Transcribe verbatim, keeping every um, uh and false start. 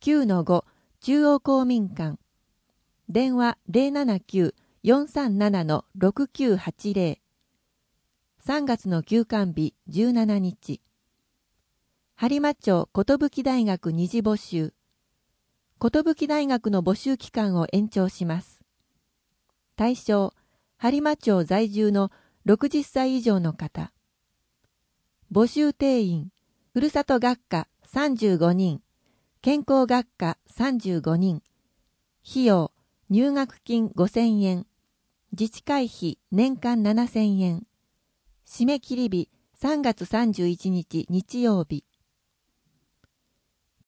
きゅうのご 中央公民館。電話 ゼロななきゅう よんさんなな ろくきゅうはちゼロ。さんがつの休館日じゅうしちにち。播磨町寿大学二次募集。寿大学の募集期間を延長します。対象、播磨町在住のろくじゅっさい以上の方。募集定員、ふるさと学科さんじゅうごにん、健康学科さんじゅうごにん。費用、入学金ごせんえん。自治会費年間ななせんえん。締め切り日さんがつさんじゅういちにち日曜日。